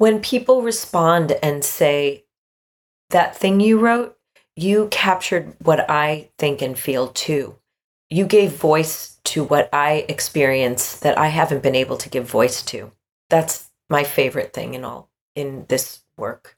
When people respond and say, that thing you wrote, you captured what I think and feel too. You gave voice to what I experience that I haven't been able to give voice to. That's my favorite thing in this work.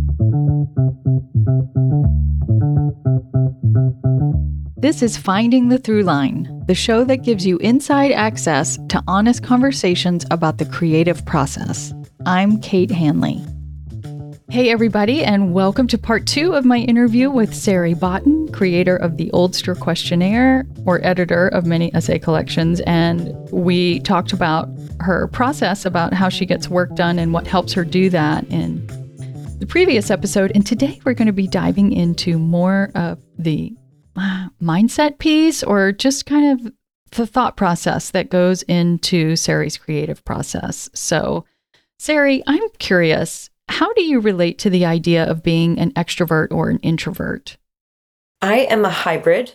This is Finding the Through Line, the show that gives you inside access to honest conversations about the creative process. I'm Kate Hanley. Hey everybody, and welcome to part 2 of my interview with Sari Botten, creator of the Oldster Questionnaire, or editor of many essay collections. And we talked about her process, about how she gets work done and what helps her do that in the previous episode. And today we're going to be diving into more of the mindset piece, or just kind of the thought process that goes into Sari's creative process. So, Sari, I'm curious, how do you relate to the idea of being an extrovert or an introvert? I am a hybrid.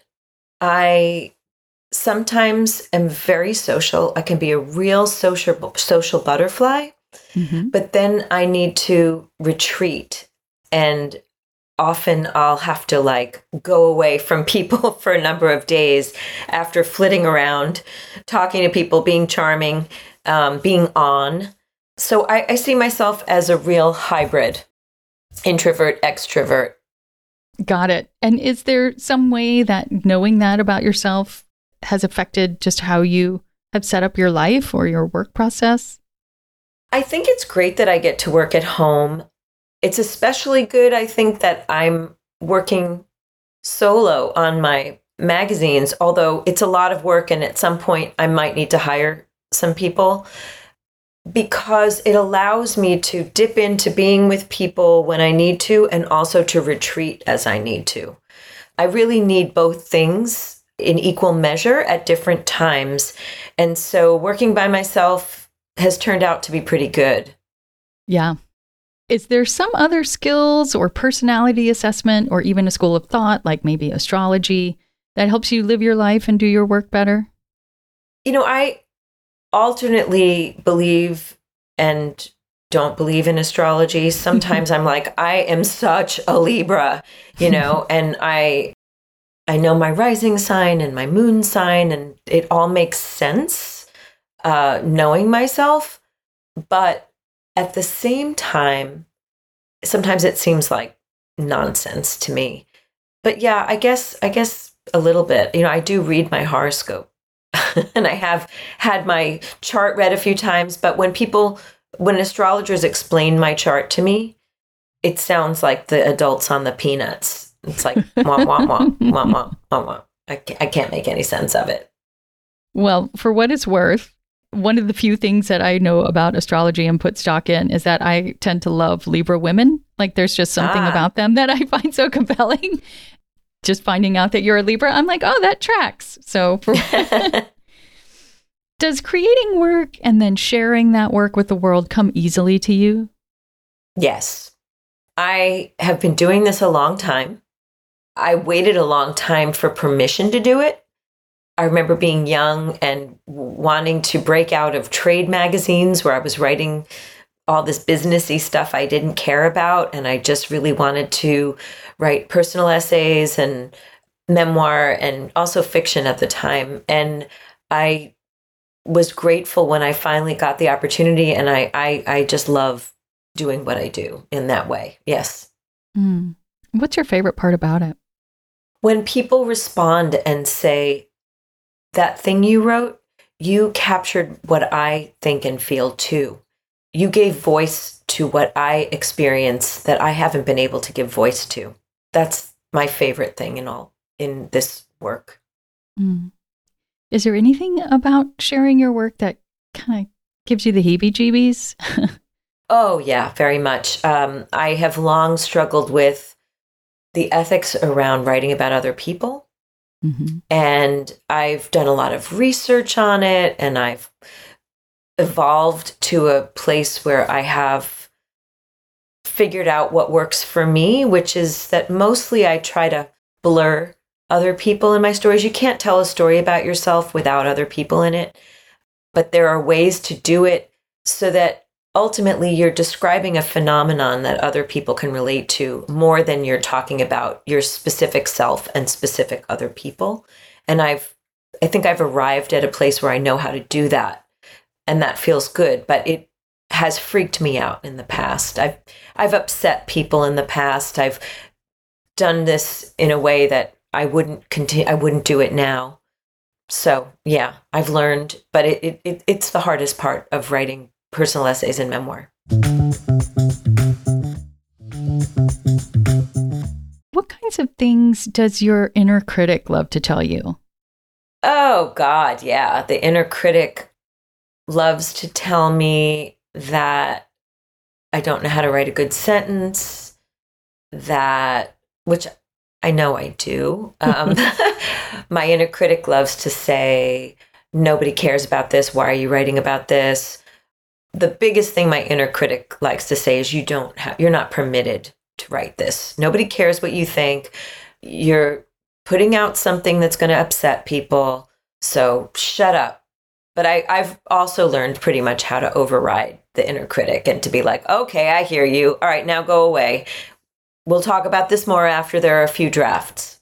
I sometimes am very social. I can be a real social butterfly, but then I need to retreat, and often I'll have to go away from people for a number of days after flitting around, talking to people, being charming, being on. So I see myself as a real hybrid, introvert, extrovert. Got it. And is there some way that knowing that about yourself has affected just how you have set up your life or your work process? I think it's great that I get to work at home. It's especially good, I think, that I'm working solo on my magazines, although it's a lot of work and at some point I might need to hire some people, because it allows me to dip into being with people when I need to and also to retreat as I need to. I really need both things in equal measure at different times. And so working by myself has turned out to be pretty good. Yeah. Is there some other skills or personality assessment or even a school of thought, like maybe astrology, that helps you live your life and do your work better? I alternately believe and don't believe in astrology. Sometimes I'm like, I am such a Libra, and I know my rising sign and my moon sign, and it all makes sense, knowing myself. But at the same time, sometimes it seems like nonsense to me. But yeah, I guess a little bit. I do read my horoscope. And I have had my chart read a few times, but when astrologers explain my chart to me, it sounds like the adults on the Peanuts. It's like, wah, wah, wah, wah, wah, wah, wah. I can't make any sense of it. Well, for what it's worth, one of the few things that I know about astrology and put stock in is that I tend to love Libra women. Like, there's just something about them that I find so compelling. Just finding out that you're a Libra, I'm like, oh, that tracks. So does creating work and then sharing that work with the world come easily to you? Yes. I have been doing this a long time. I waited a long time for permission to do it. I remember being young and wanting to break out of trade magazines where I was writing all this businessy stuff I didn't care about. And I just really wanted to write personal essays and memoir and also fiction at the time. And I was grateful when I finally got the opportunity. And I just love doing what I do in that way. Yes. What's your favorite part about it? When people respond and say, that thing you wrote, you captured what I think and feel too. You gave voice to what I experience that I haven't been able to give voice to. That's my favorite thing in this work. Is there anything about sharing your work that kind of gives you the heebie-jeebies? Oh, yeah, very much. I have long struggled with the ethics around writing about other people. And I've done a lot of research on it, and I've evolved to a place where I have figured out what works for me, which is that mostly I try to blur other people in my stories. You can't tell a story about yourself without other people in it, but there are ways to do it so that ultimately you're describing a phenomenon that other people can relate to more than you're talking about your specific self and specific other people. And I think I've arrived at a place where I know how to do that, and that feels good, but it has freaked me out in the past. I've upset people in the past. I've done this in a way that I wouldn't do it now. So yeah, I've learned, but it's the hardest part of writing personal essays and memoir. What kinds of things does your inner critic love to tell you? Oh God, yeah. The inner critic loves to tell me that I don't know how to write a good sentence, which I know I do. My inner critic loves to say, nobody cares about this. Why are you writing about this? The biggest thing my inner critic likes to say is you're not permitted to write this. Nobody cares what you think. You're putting out something that's going to upset people. So shut up. But I've also learned pretty much how to override the inner critic and to be like, okay, I hear you. All right, now go away. We'll talk about this more after there are a few drafts.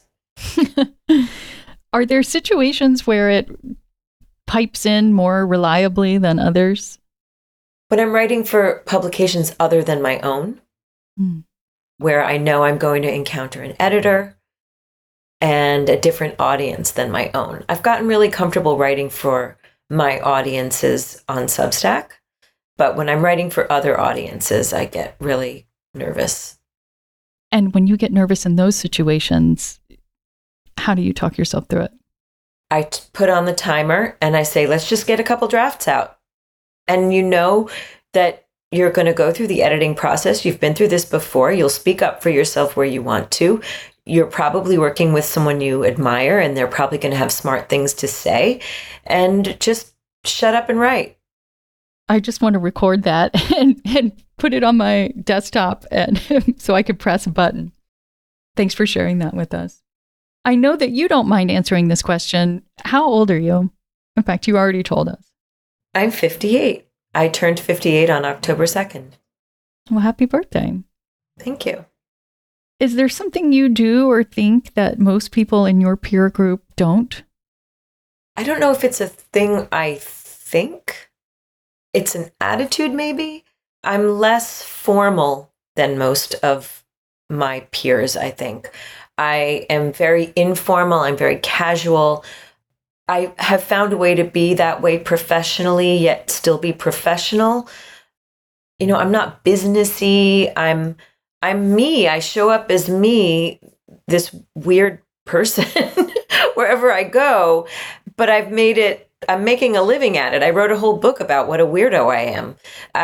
Are there situations where it pipes in more reliably than others? When I'm writing for publications other than my own, where I know I'm going to encounter an editor and a different audience than my own. I've gotten really comfortable writing for my audiences on Substack, but when I'm writing for other audiences, I get really nervous. And when you get nervous in those situations, how do you talk yourself through it? I put on the timer and I say, let's just get a couple drafts out. And you know that you're going to go through the editing process. You've been through this before. You'll speak up for yourself where you want to. You're probably working with someone you admire, and they're probably going to have smart things to say. And just shut up and write. I just want to record that and put it on my desktop and so I could press a button. Thanks for sharing that with us. I know that you don't mind answering this question. How old are you? In fact, you already told us. I'm 58. I turned 58 on October 2nd. Well, happy birthday. Thank you. Is there something you do or think that most people in your peer group don't? I don't know if it's a thing I think. It's an attitude, maybe. I'm less formal than most of my peers, I think. I am very informal. I'm very casual. I have found a way to be that way professionally, yet still be professional. You know, I'm not businessy. I'm me. I show up as me, this weird person, wherever I go. But I'm making a living at it. I wrote a whole book about what a weirdo I am.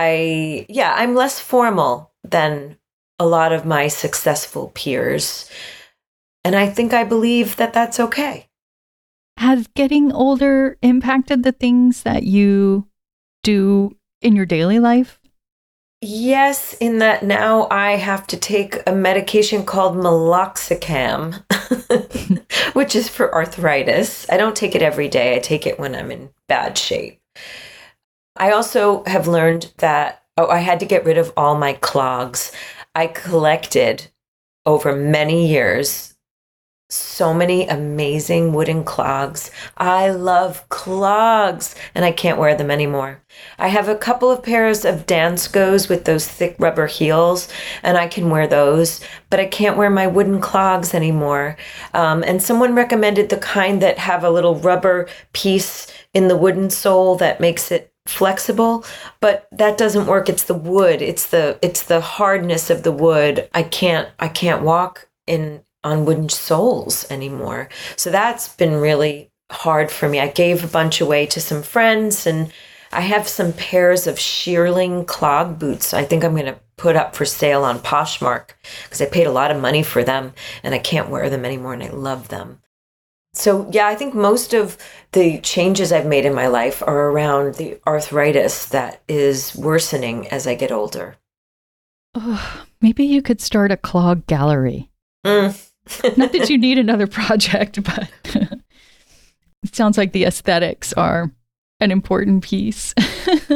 I'm less formal than a lot of my successful peers. And I think I believe that that's okay. Has getting older impacted the things that you do in your daily life? Yes, in that now I have to take a medication called meloxicam, which is for arthritis. I don't take it every day. I take it when I'm in bad shape. I also have learned that, I had to get rid of all my clogs. I collected over many years so many amazing wooden clogs. I love clogs, and I can't wear them anymore. I have a couple of pairs of Danskos with those thick rubber heels, and I can wear those, but I can't wear my wooden clogs anymore. And someone recommended the kind that have a little rubber piece in the wooden sole that makes it flexible, but that doesn't work. It's the wood. It's the hardness of the wood. I can't walk on wooden soles anymore. So that's been really hard for me. I gave a bunch away to some friends, and I have some pairs of shearling clog boots I think I'm going to put up for sale on Poshmark because I paid a lot of money for them and I can't wear them anymore, and I love them. So yeah, I think most of the changes I've made in my life are around the arthritis that is worsening as I get older. Oh, maybe you could start a clog gallery. Not that you need another project, but it sounds like the aesthetics are an important piece.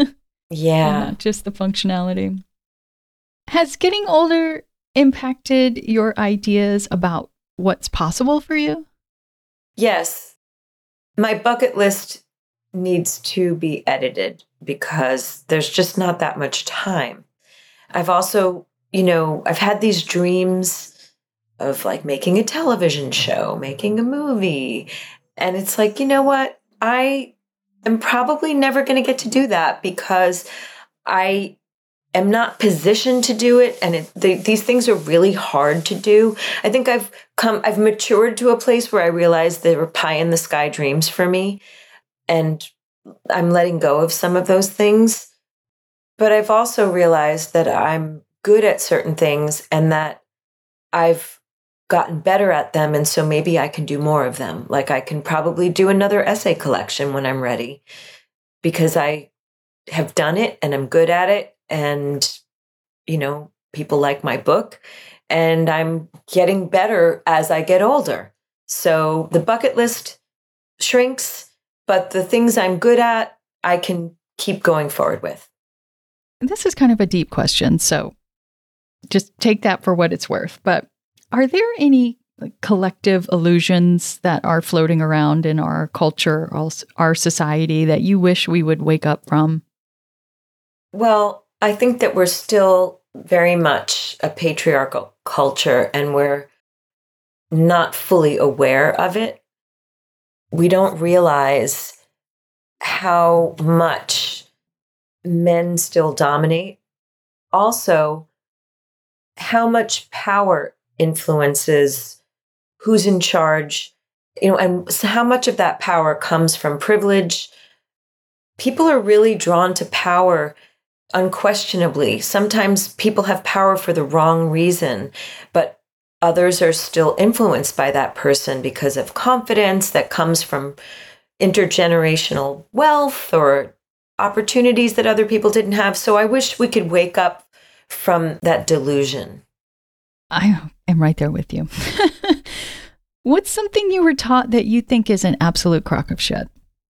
Yeah. not just the functionality. Has getting older impacted your ideas about what's possible for you? Yes. My bucket list needs to be edited because there's just not that much time. I've also, I've had these dreams of like making a television show, making a movie. And it's like, you know what? I am probably never going to get to do that because I am not positioned to do it. And these things are really hard to do. I think I've matured to a place where I realize there were pie in the sky dreams for me. And I'm letting go of some of those things. But I've also realized that I'm good at certain things and that I've gotten better at them. And so maybe I can do more of them. Like I can probably do another essay collection when I'm ready because I have done it and I'm good at it. And, people like my book and I'm getting better as I get older. So the bucket list shrinks, but the things I'm good at, I can keep going forward with. This is kind of a deep question, so just take that for what it's worth. But are there any collective illusions that are floating around in our culture, our society, that you wish we would wake up from? Well, I think that we're still very much a patriarchal culture and we're not fully aware of it. We don't realize how much men still dominate. Also, how much power influences who's in charge, and how much of that power comes from privilege. People are really drawn to power unquestionably. Sometimes people have power for the wrong reason, but others are still influenced by that person because of confidence that comes from intergenerational wealth or opportunities that other people didn't have. So I wish we could wake up from that delusion. I am right there with you. What's something you were taught that you think is an absolute crock of shit?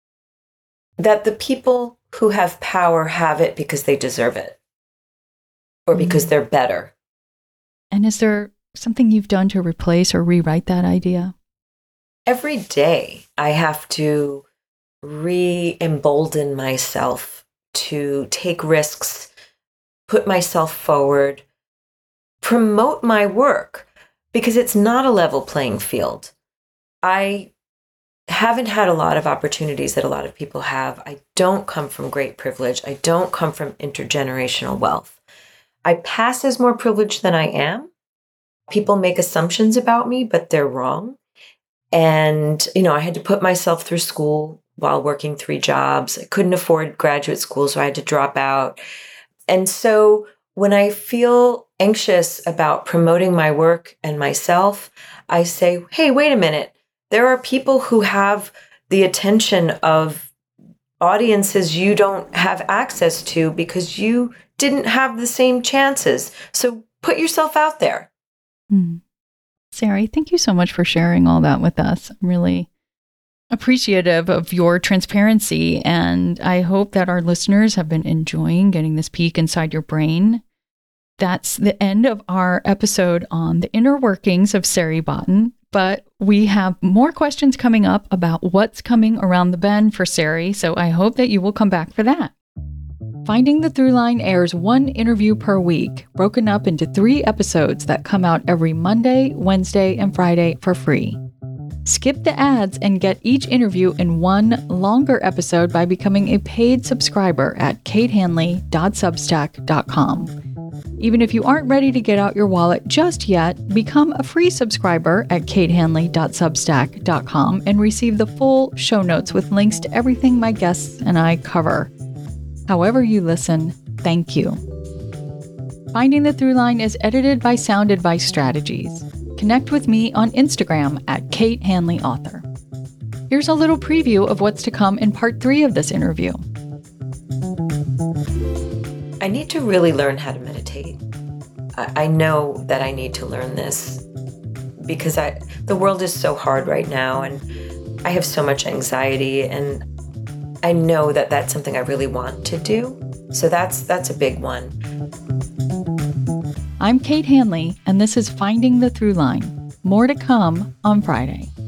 That the people who have power have it because they deserve it or because they're better. And is there something you've done to replace or rewrite that idea? Every day I have to re-embolden myself to take risks, put myself forward, promote my work, because it's not a level playing field. I haven't had a lot of opportunities that a lot of people have. I don't come from great privilege. I don't come from intergenerational wealth. I pass as more privileged than I am. People make assumptions about me, but they're wrong. And, I had to put myself through school while working 3 jobs. I couldn't afford graduate school, so I had to drop out. And so when I feel anxious about promoting my work and myself, I say, hey, wait a minute. There are people who have the attention of audiences you don't have access to because you didn't have the same chances. So put yourself out there. Sari, thank you so much for sharing all that with us. I'm really appreciative of your transparency, and I hope that our listeners have been enjoying getting this peek inside your brain. That's the end of our episode on the inner workings of Sari Botton, but we have more questions coming up about what's coming around the bend for Sari, so I hope that you will come back for that. Finding the Throughline airs 1 interview per week, broken up into 3 episodes that come out every Monday, Wednesday, and Friday for free. Skip the ads and get each interview in 1 longer episode by becoming a paid subscriber at katehanley.substack.com. Even if you aren't ready to get out your wallet just yet, become a free subscriber at katehanley.substack.com and receive the full show notes with links to everything my guests and I cover. However you listen, thank you. Finding the Throughline is edited by Sound Advice Strategies. Connect with me on Instagram at Kate Hanley Author. Here's a little preview of what's to come in part 3 of this interview. I need to really learn how to meditate. I know that I need to learn this because the world is so hard right now and I have so much anxiety, and I know that that's something I really want to do. So that's a big one. I'm Kate Hanley, and this is Finding the Through Line. More to come on Friday.